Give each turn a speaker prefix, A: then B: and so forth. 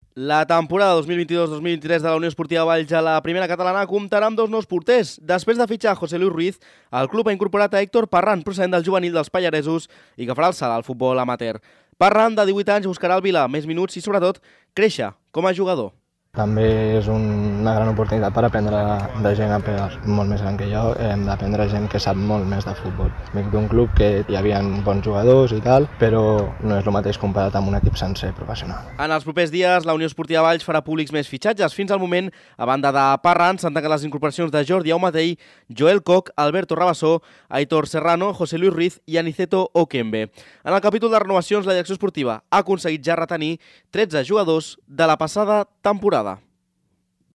A: La temporada 2022-2023 de la Unió Esportiva Valls a la primera catalana comptarà amb dos nous porters. Després de fitxar José Luis Ruiz, el club ha incorporat a Héctor Parran, procedent del juvenil dels Pallaresos i que farà el salt al futbol amateur. Parran, de 18 anys, buscarà al Vila més minuts i, sobretot, créixer com a jugador.
B: També és una gran oportunitat per aprendre de gent molt més gran que jo, hem d'aprendre gent que sap molt més de futbol. Vinc d'un club que hi havia bons jugadors i tal, però no és el mateix comparat amb un equip sencer professional.
A: En els propers dies, la Unió Esportiva Valls farà públics més fitxatges. Fins al moment, a banda de Parran, s'han tancat les incorporacions de Jordi Aumatell, Joel Koch, Alberto Rabassó, Aitor Serrano, José Luis Ruiz i Aniceto Okembe. En el capítol de renovacions, la direcció esportiva ha aconseguit ja retenir 13 jugadors de la passada temporada.